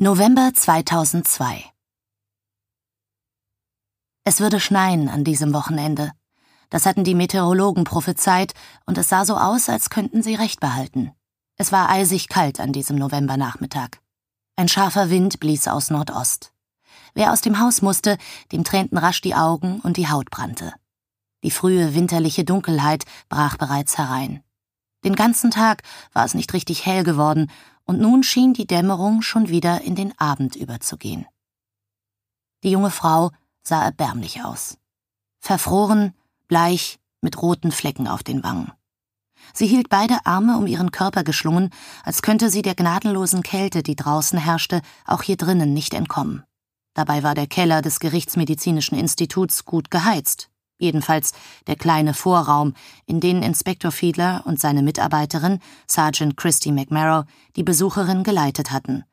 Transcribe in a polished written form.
November 2002. Es würde schneien an diesem Wochenende. Das hatten die Meteorologen prophezeit und es sah so aus, als könnten sie recht behalten. Es war eisig kalt an diesem Novembernachmittag. Ein scharfer Wind blies aus Nordost. Wer aus dem Haus musste, dem tränten rasch die Augen und die Haut brannte. Die frühe winterliche Dunkelheit brach bereits herein. Den ganzen Tag war es nicht richtig hell geworden und nun schien die Dämmerung schon wieder in den Abend überzugehen. Die junge Frau sah erbärmlich aus. Verfroren, bleich, mit roten Flecken auf den Wangen. Sie hielt beide Arme um ihren Körper geschlungen, als könnte sie der gnadenlosen Kälte, die draußen herrschte, auch hier drinnen nicht entkommen. Dabei war der Keller des Gerichtsmedizinischen Instituts gut geheizt. Jedenfalls der kleine Vorraum, in den Inspektor Fiedler und seine Mitarbeiterin, Sergeant Christy McMarrow, die Besucherin geleitet hatten,